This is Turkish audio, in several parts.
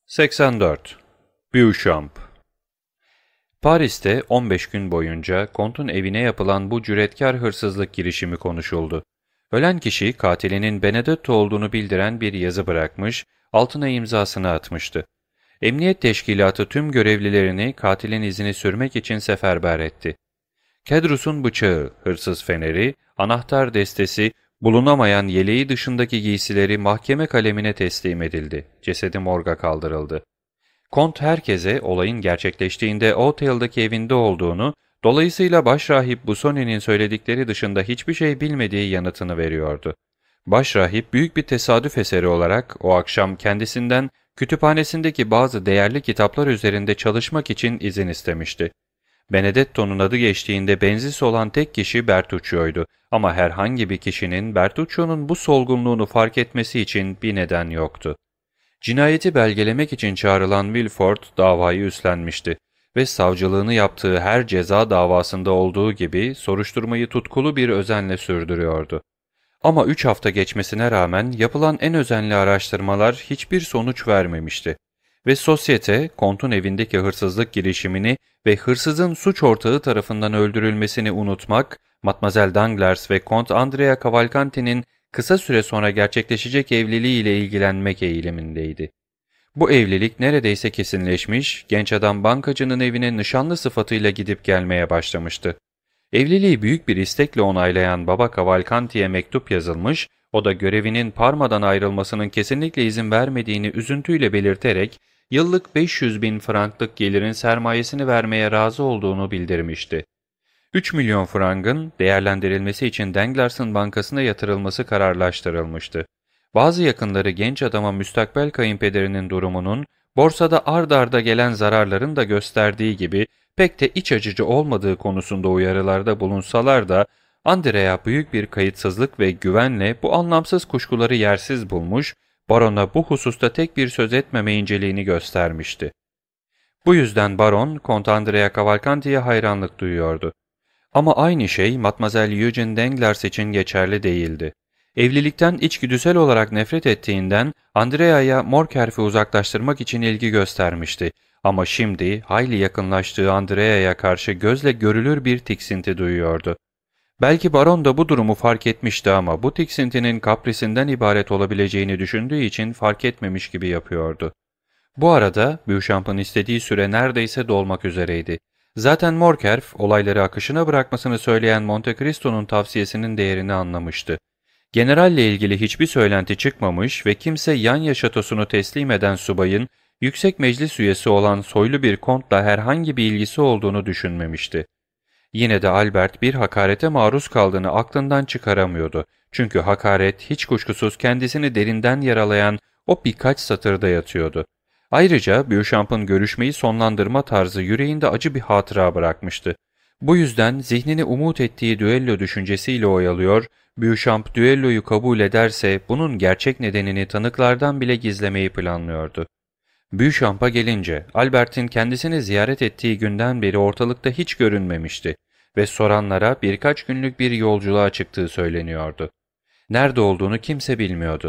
84. Beauchamp. Paris'te 15 gün boyunca Kont'un evine yapılan bu cüretkar hırsızlık girişimi konuşuldu. Ölen kişi katilinin Benedetto olduğunu bildiren bir yazı bırakmış, altına imzasını atmıştı. Emniyet teşkilatı tüm görevlilerini katilin izini sürmek için seferber etti. Kedrus'un bıçağı, hırsız feneri, anahtar destesi, bulunamayan yeleği dışındaki giysileri mahkeme kalemine teslim edildi. Cesedi morga kaldırıldı. Kont herkese olayın gerçekleştiğinde Otel'daki evinde olduğunu, dolayısıyla başrahip Busoni'nin söyledikleri dışında hiçbir şey bilmediği yanıtını veriyordu. Başrahip büyük bir tesadüf eseri olarak o akşam kendisinden kütüphanesindeki bazı değerli kitaplar üzerinde çalışmak için izin istemişti. Benedetto'nun adı geçtiğinde benzis olan tek kişi Bertuccio'ydu ama herhangi bir kişinin Bertuccio'nun bu solgunluğunu fark etmesi için bir neden yoktu. Cinayeti belgelemek için çağrılan Villefort davayı üstlenmişti ve savcılığını yaptığı her ceza davasında olduğu gibi soruşturmayı tutkulu bir özenle sürdürüyordu. Ama 3 hafta geçmesine rağmen yapılan en özenli araştırmalar hiçbir sonuç vermemişti. Ve sosyete, Kont'un evindeki hırsızlık girişimini ve hırsızın suç ortağı tarafından öldürülmesini unutmak, Mademoiselle Danglars ve Kont Andrea Cavalcanti'nin kısa süre sonra gerçekleşecek evliliğiyle ilgilenmek eğilimindeydi. Bu evlilik neredeyse kesinleşmiş, genç adam bankacının evine nişanlı sıfatıyla gidip gelmeye başlamıştı. Evliliği büyük bir istekle onaylayan baba Cavalcanti'ye mektup yazılmış, o da görevinin Parma'dan ayrılmasının kesinlikle izin vermediğini üzüntüyle belirterek, yıllık 500.000 franklık gelirin sermayesini vermeye razı olduğunu bildirmişti. 3 milyon frangın değerlendirilmesi için Danglars'ın bankasına yatırılması kararlaştırılmıştı. Bazı yakınları genç adama müstakbel kayınpederinin durumunun, borsada ard arda gelen zararların da gösterdiği gibi pek de iç açıcı olmadığı konusunda uyarılarda bulunsalar da, Andrea büyük bir kayıtsızlık ve güvenle bu anlamsız kuşkuları yersiz bulmuş, barona bu hususta tek bir söz etmeme inceliğini göstermişti. Bu yüzden baron, Kont Andrea Cavalcanti'ye hayranlık duyuyordu. Ama aynı şey Mademoiselle Eugène Danglars için geçerli değildi. Evlilikten içgüdüsel olarak nefret ettiğinden Andrea'ya Morkerf'i uzaklaştırmak için ilgi göstermişti. Ama şimdi hayli yakınlaştığı Andrea'ya karşı gözle görülür bir tiksinti duyuyordu. Belki baron da bu durumu fark etmişti ama bu tiksintinin kaprisinden ibaret olabileceğini düşündüğü için fark etmemiş gibi yapıyordu. Bu arada Beauchamp'ın istediği süre neredeyse dolmak üzereydi. Zaten Morkerf, olayları akışına bırakmasını söyleyen Monte Cristo'nun tavsiyesinin değerini anlamıştı. Generalle ilgili hiçbir söylenti çıkmamış ve kimse Yanya şatosunu teslim eden subayın, yüksek meclis üyesi olan soylu bir kontla herhangi bir ilgisi olduğunu düşünmemişti. Yine de Albert bir hakarete maruz kaldığını aklından çıkaramıyordu. Çünkü hakaret hiç kuşkusuz kendisini derinden yaralayan o birkaç satırda yatıyordu. Ayrıca Beauchamp'ın görüşmeyi sonlandırma tarzı yüreğinde acı bir hatıra bırakmıştı. Bu yüzden zihnini umut ettiği düello düşüncesiyle oyalıyor, Beauchamp düelloyu kabul ederse bunun gerçek nedenini tanıklardan bile gizlemeyi planlıyordu. Beauchamp'a gelince Albert'in kendisini ziyaret ettiği günden beri ortalıkta hiç görünmemişti ve soranlara birkaç günlük bir yolculuğa çıktığı söyleniyordu. Nerede olduğunu kimse bilmiyordu.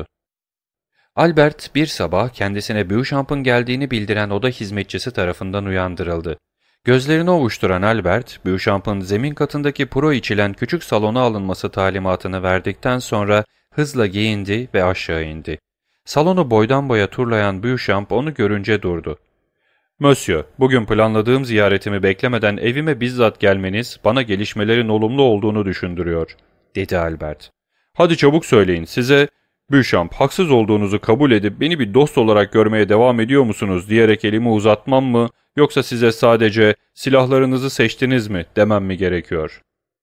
Albert bir sabah kendisine Beauchamp'ın geldiğini bildiren oda hizmetçisi tarafından uyandırıldı. Gözlerini ovuşturan Albert, Beauchamp'ın zemin katındaki puro içilen küçük salona alınması talimatını verdikten sonra hızla giyindi ve aşağı indi. Salonu boydan boya turlayan Beauchamp onu görünce durdu. ''Monsieur, bugün planladığım ziyaretimi beklemeden evime bizzat gelmeniz bana gelişmelerin olumlu olduğunu düşündürüyor.'' dedi Albert. ''Hadi çabuk söyleyin, size Beauchamp haksız olduğunuzu kabul edip beni bir dost olarak görmeye devam ediyor musunuz diyerek elimi uzatmam mı yoksa size sadece silahlarınızı seçtiniz mi demem mi gerekiyor?''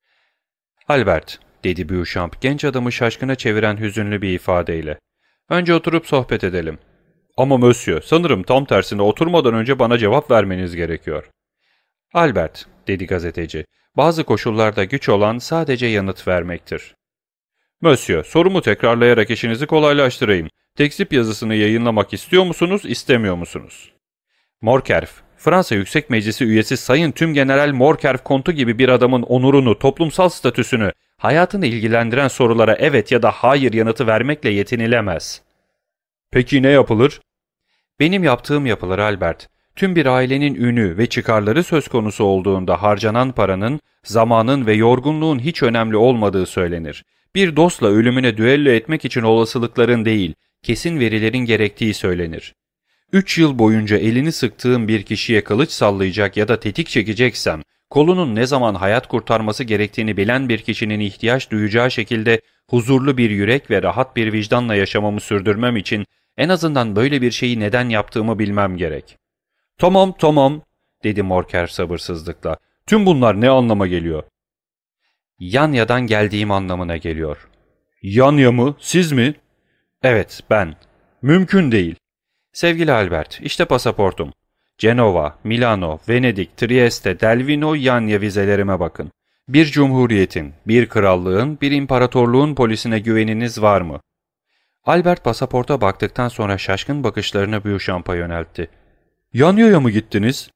''Albert'' dedi Beauchamp genç adamı şaşkına çeviren hüzünlü bir ifadeyle. ''Önce oturup sohbet edelim.'' ''Ama Monsieur, sanırım tam tersine oturmadan önce bana cevap vermeniz gerekiyor.'' ''Albert'' dedi gazeteci, ''bazı koşullarda güç olan sadece yanıt vermektir.'' ''Monsieur, sorumu tekrarlayarak işinizi kolaylaştırayım. Tekzip yazısını yayınlamak istiyor musunuz, istemiyor musunuz?'' Morkerf, Fransa Yüksek Meclisi üyesi Sayın Tümgeneral Morkerf Kontu gibi bir adamın onurunu, toplumsal statüsünü, hayatını ilgilendiren sorulara evet ya da hayır yanıtı vermekle yetinilemez. ''Peki ne yapılır?'' Benim yaptığım yapılır Albert. Tüm bir ailenin ünü ve çıkarları söz konusu olduğunda harcanan paranın, zamanın ve yorgunluğun hiç önemli olmadığı söylenir. Bir dostla ölümüne düello etmek için olasılıkların değil, kesin verilerin gerektiği söylenir. 3 yıl boyunca elini sıktığım bir kişiye kılıç sallayacak ya da tetik çekeceksem, kolunun ne zaman hayat kurtarması gerektiğini bilen bir kişinin ihtiyaç duyacağı şekilde huzurlu bir yürek ve rahat bir vicdanla yaşamamı sürdürmem için en azından böyle bir şeyi neden yaptığımı bilmem gerek. Tamam, tamam, dedi Morker sabırsızlıkla. Tüm bunlar ne anlama geliyor? Yanya'dan geldiğim anlamına geliyor. Yanya mı? Siz mi? Evet, ben. Mümkün değil. Sevgili Albert, işte pasaportum. Cenova, Milano, Venedik, Trieste, Delvino, Yanya vizelerime bakın. Bir cumhuriyetin, bir krallığın, bir imparatorluğun polisine güveniniz var mı? Albert pasaporta baktıktan sonra şaşkın bakışlarını Beauchamp'a yöneltti. Yanya'ya mı gittiniz?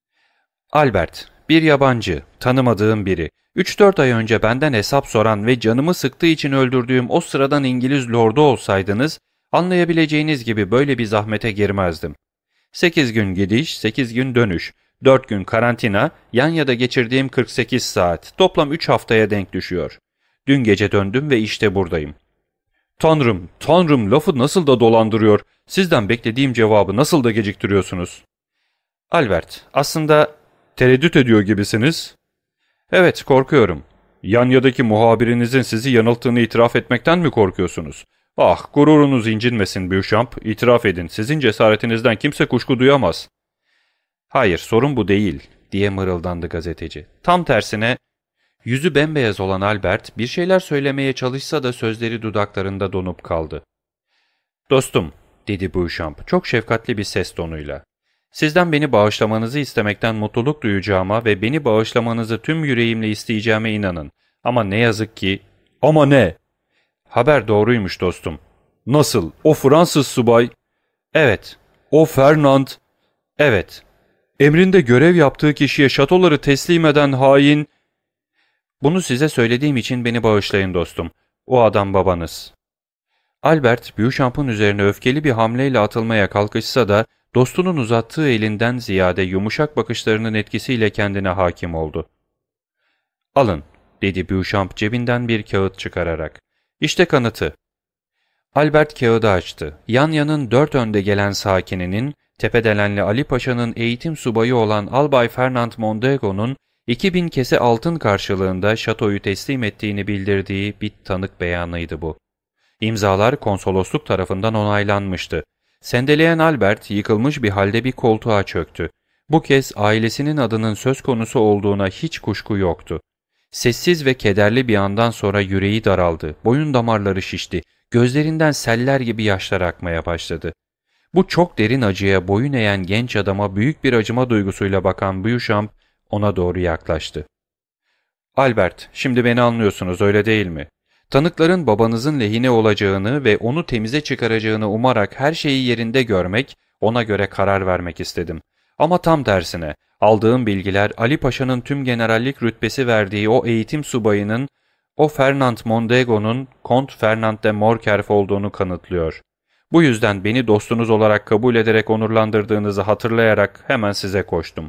Albert, bir yabancı, tanımadığım biri. 3-4 ay önce benden hesap soran ve canımı sıktığı için öldürdüğüm o sıradan İngiliz lordu olsaydınız, anlayabileceğiniz gibi böyle bir zahmete girmezdim. 8 gün gidiş, 8 gün dönüş, 4 gün karantina, Yanya'da geçirdiğim 48 saat, toplam 3 haftaya denk düşüyor. Dün gece döndüm ve işte buradayım. Tanrım, Tanrım lafı nasıl da dolandırıyor, sizden beklediğim cevabı nasıl da geciktiriyorsunuz? Albert, aslında tereddüt ediyor gibisiniz. Evet, korkuyorum. Yanya'daki muhabirinizin sizi yanılttığını itiraf etmekten mi korkuyorsunuz? Ah, gururunuz incinmesin Beauchamp, itiraf edin, sizin cesaretinizden kimse kuşku duyamaz. Hayır, sorun bu değil, diye mırıldandı gazeteci. Tam tersine, yüzü bembeyaz olan Albert bir şeyler söylemeye çalışsa da sözleri dudaklarında donup kaldı. Dostum, dedi Beauchamp çok şefkatli bir ses tonuyla. Sizden beni bağışlamanızı istemekten mutluluk duyacağıma ve beni bağışlamanızı tüm yüreğimle isteyeceğime inanın. Ama ne yazık ki... Ama ne? Haber doğruymuş dostum. Nasıl? O Fransız subay? Evet. O Fernand? Evet. Emrinde görev yaptığı kişiye şatoları teslim eden hain... Bunu size söylediğim için beni bağışlayın dostum. O adam babanız. Albert, Beauchamp'ın üzerine öfkeli bir hamleyle atılmaya kalkışsa da, dostunun uzattığı elinden ziyade yumuşak bakışlarının etkisiyle kendine hakim oldu. ''Alın'' dedi Beauchamp cebinden bir kağıt çıkararak. ''İşte kanıtı.'' Albert kağıdı açtı. Yanya'nın 4 önde gelen sakininin, Tepedelenli Ali Paşa'nın eğitim subayı olan Albay Fernand Mondego'nun 2000 kese altın karşılığında şatoyu teslim ettiğini bildirdiği bir tanık beyanıydı bu. İmzalar konsolosluk tarafından onaylanmıştı. Sendeleyen Albert yıkılmış bir halde bir koltuğa çöktü. Bu kez ailesinin adının söz konusu olduğuna hiç kuşku yoktu. Sessiz ve kederli bir andan sonra yüreği daraldı, boyun damarları şişti, gözlerinden seller gibi yaşlar akmaya başladı. Bu çok derin acıya boyun eğen genç adama büyük bir acıma duygusuyla bakan Beauchamp ona doğru yaklaştı. ''Albert, şimdi beni anlıyorsunuz öyle değil mi? Tanıkların babanızın lehine olacağını ve onu temize çıkaracağını umarak her şeyi yerinde görmek, ona göre karar vermek istedim. Ama tam tersine, aldığım bilgiler Ali Paşa'nın tüm generallik rütbesi verdiği o eğitim subayının, o Fernand Mondego'nun Kont Fernand de Morcerf olduğunu kanıtlıyor. Bu yüzden beni dostunuz olarak kabul ederek onurlandırdığınızı hatırlayarak hemen size koştum.''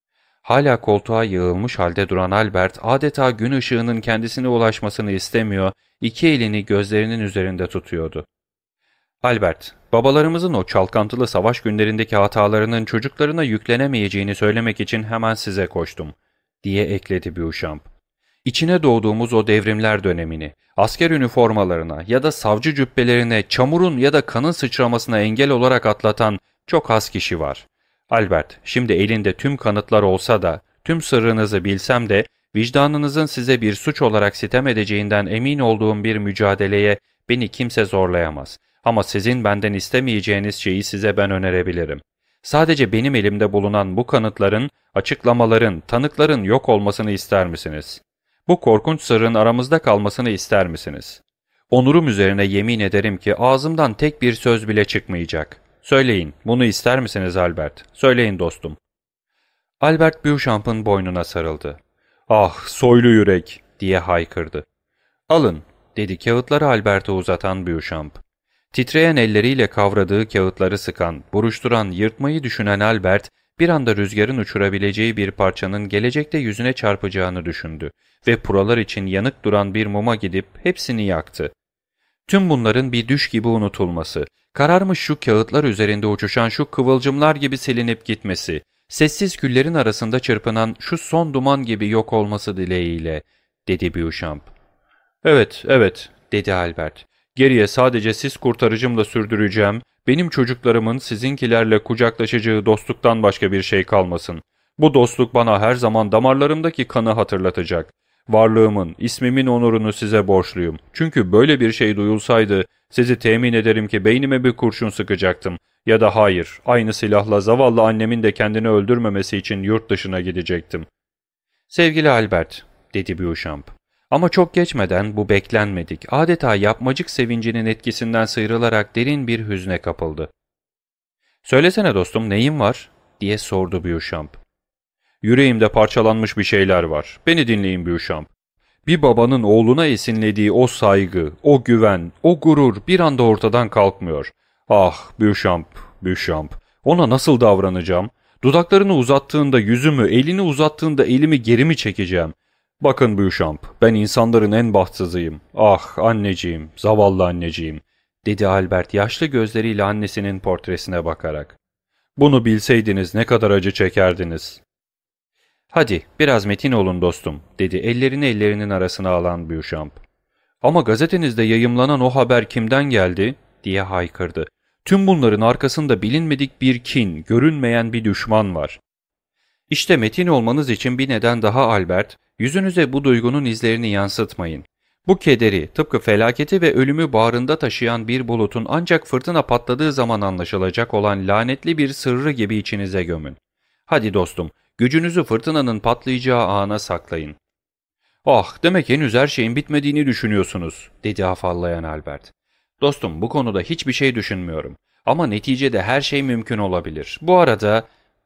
Hala koltuğa yığılmış halde duran Albert adeta gün ışığının kendisine ulaşmasını istemiyor, iki elini gözlerinin üzerinde tutuyordu. ''Albert, babalarımızın o çalkantılı savaş günlerindeki hatalarının çocuklarına yüklenemeyeceğini söylemek için hemen size koştum.'' diye ekledi Beauchamp. ''İçine doğduğumuz o devrimler dönemini, asker üniformalarına ya da savcı cübbelerine çamurun ya da kanın sıçramasına engel olarak atlatan çok az kişi var. Albert, şimdi elinde tüm kanıtlar olsa da, tüm sırrınızı bilsem de, vicdanınızın size bir suç olarak sitem edeceğinden emin olduğum bir mücadeleye beni kimse zorlayamaz. Ama sizin benden istemeyeceğiniz şeyi size ben önerebilirim. Sadece benim elimde bulunan bu kanıtların, açıklamaların, tanıkların yok olmasını ister misiniz? Bu korkunç sırrın aramızda kalmasını ister misiniz? Onurum üzerine yemin ederim ki ağzımdan tek bir söz bile çıkmayacak. Söyleyin, bunu ister misiniz Albert? Söyleyin dostum. Albert Beauchamp'ın boynuna sarıldı. ''Ah, soylu yürek!'' diye haykırdı. ''Alın'' dedi kağıtları Albert'e uzatan Beauchamp. Titreyen elleriyle kavradığı kağıtları sıkan, buruşturan, yırtmayı düşünen Albert, bir anda rüzgarın uçurabileceği bir parçanın gelecekte yüzüne çarpacağını düşündü ve puralar için yanık duran bir muma gidip hepsini yaktı. Tüm bunların bir düş gibi unutulması, kararmış şu kağıtlar üzerinde uçuşan şu kıvılcımlar gibi silinip gitmesi, sessiz küllerin arasında çırpınan şu son duman gibi yok olması dileğiyle, dedi Beauchamp. Evet, evet, dedi Albert. Geriye sadece siz kurtarıcımla sürdüreceğim, benim çocuklarımın sizinkilerle kucaklaşacağı dostluktan başka bir şey kalmasın. Bu dostluk bana her zaman damarlarımdaki kanı hatırlatacak. Varlığımın, ismimin onurunu size borçluyum. Çünkü böyle bir şey duyulsaydı, sizi temin ederim ki beynime bir kurşun sıkacaktım. Ya da hayır, aynı silahla zavallı annemin de kendini öldürmemesi için yurt dışına gidecektim. Sevgili Albert, dedi Beauchamp. Ama çok geçmeden bu beklenmedik, adeta yapmacık sevincinin etkisinden sıyrılarak derin bir hüzne kapıldı. ''Söylesene dostum, neyin var?'' diye sordu Beauchamp. ''Yüreğimde parçalanmış bir şeyler var. Beni dinleyin Beauchamp. Bir babanın oğluna esinlediği o saygı, o güven, o gurur bir anda ortadan kalkmıyor. Ah Beauchamp, Beauchamp, ona nasıl davranacağım? Dudaklarını uzattığında yüzümü, elini uzattığında elimi geri mi çekeceğim? Bakın Beauchamp, ben insanların en bahtsızıyım. Ah anneciğim, zavallı anneciğim, dedi Albert yaşlı gözleriyle annesinin portresine bakarak. Bunu bilseydiniz ne kadar acı çekerdiniz. Hadi biraz metin olun dostum, dedi ellerini ellerinin arasına alan Beauchamp. Ama gazetenizde yayımlanan o haber kimden geldi? Diye haykırdı. Tüm bunların arkasında bilinmedik bir kin, görünmeyen bir düşman var. İşte metin olmanız için bir neden daha Albert, yüzünüze bu duygunun izlerini yansıtmayın. Bu kederi, tıpkı felaketi ve ölümü bağrında taşıyan bir bulutun ancak fırtına patladığı zaman anlaşılacak olan lanetli bir sırrı gibi içinize gömün. Hadi dostum, gücünüzü fırtınanın patlayacağı ana saklayın. ''Ah, demek henüz her şeyin bitmediğini düşünüyorsunuz.'' dedi afallayan Albert. ''Dostum, bu konuda hiçbir şey düşünmüyorum. Ama neticede her şey mümkün olabilir. Bu arada...''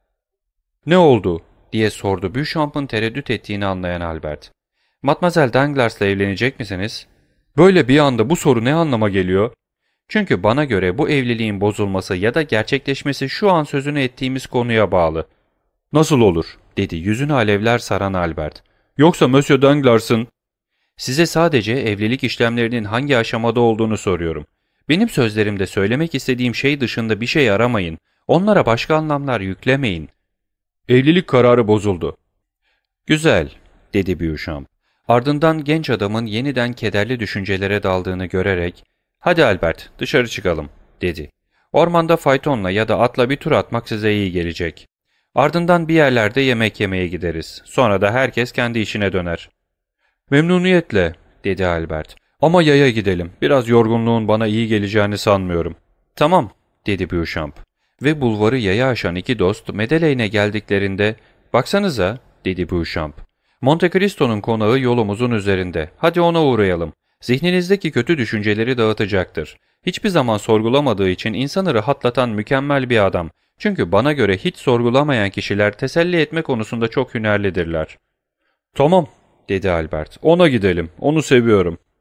''Ne oldu?'' diye sordu Beauchamp'ın tereddüt ettiğini anlayan Albert. ''Mademoiselle Danglars' evlenecek misiniz?'' ''Böyle bir anda bu soru ne anlama geliyor?'' ''Çünkü bana göre bu evliliğin bozulması ya da gerçekleşmesi şu an sözünü ettiğimiz konuya bağlı.'' ''Nasıl olur?'' dedi yüzünü alevler saran Albert. ''Yoksa Monsieur Danglars'ın...'' ''Size sadece evlilik işlemlerinin hangi aşamada olduğunu soruyorum. Benim sözlerimde söylemek istediğim şey dışında bir şey aramayın. Onlara başka anlamlar yüklemeyin.'' ''Evlilik kararı bozuldu.'' ''Güzel.'' dedi Beauchamp. Ardından genç adamın yeniden kederli düşüncelere daldığını görerek ''Hadi Albert, dışarı çıkalım.'' dedi. ''Ormanda faytonla ya da atla bir tur atmak size iyi gelecek. Ardından bir yerlerde yemek yemeye gideriz. Sonra da herkes kendi işine döner.'' ''Memnuniyetle.'' dedi Albert. ''Ama yaya gidelim. Biraz yorgunluğun bana iyi geleceğini sanmıyorum.'' ''Tamam.'' dedi Beauchamp. Ve bulvarı yaya aşan iki dost Madelaine'e geldiklerinde ''Baksanıza'' dedi Beauchamp. ''Monte Cristo'nun konağı yolumuzun üzerinde. Hadi ona uğrayalım. Zihninizdeki kötü düşünceleri dağıtacaktır. Hiçbir zaman sorgulamadığı için insanı rahatlatan mükemmel bir adam. Çünkü bana göre hiç sorgulamayan kişiler teselli etme konusunda çok hünerlidirler.'' ''Tamam.'' dedi Albert. ''Ona gidelim. Onu seviyorum.''